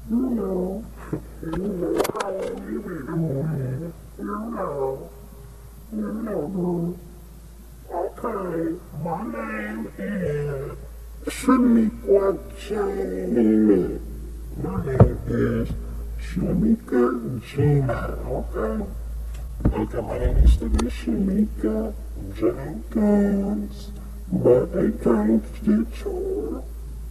You know, how you be doing. You know, boo. Okay, my name is Shamika Jamie. My name is Shamika Jamie, okay? Okay, my name used to be Shamika Jenkins, but they changed it to,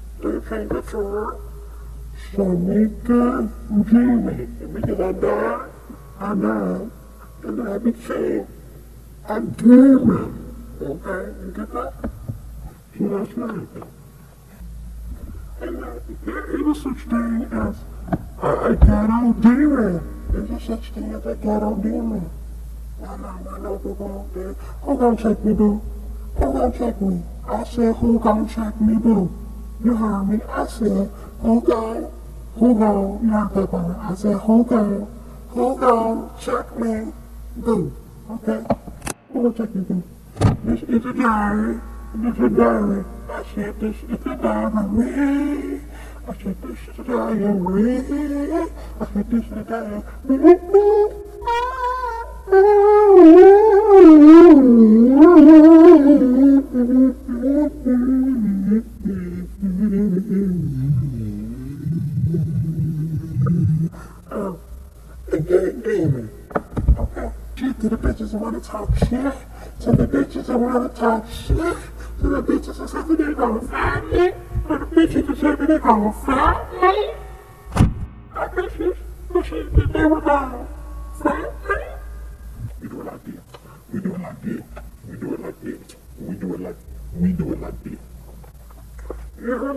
Shamika Jamie. Because I died, and I became a demon. Okay, you get that? So that's right. And there is such thing as a ghetto demon. There's a such thing as a ghetto demon. I know people out there. Who gon' check me, boo? Who gon' check me? I said, who gon' check me, boo? You heard me. I said, who gon'? You have to on it. I said, who gon' check me, boo? Okay? Who gon' check me, boo? This is a diary. I said, this is a diary. I said, this is a diary. I said, this is a diary. A gay demon. Okay. Shit to the bitches that wanna talk shit. To the bitches that wanna talk shit. To the bitches that say they gonna find me. To the bitches that say they gonna find me. I bitches that say that they were gonna find me. We do it like this. We do it like this. We do it like this. We do it like this. You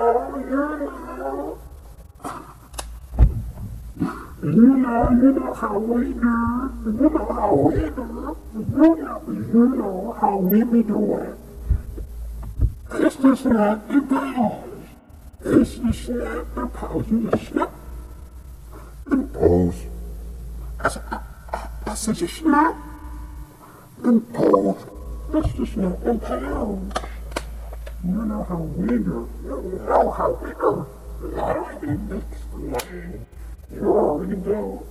know how we do. You know how we do. You know how we be doing. It's just not the pause. It's just not the pause. You just snap. Then pause. I said just snap. Then pause. That's just not the pause. You know how we do. You know how we do. I don't even explain. You already know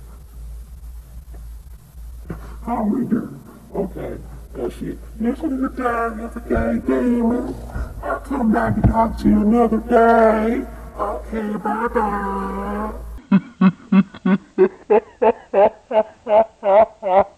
how we do. Okay, that's it. This is the time of the gay demon. I'll come back and talk to you another day. Okay, bye-bye.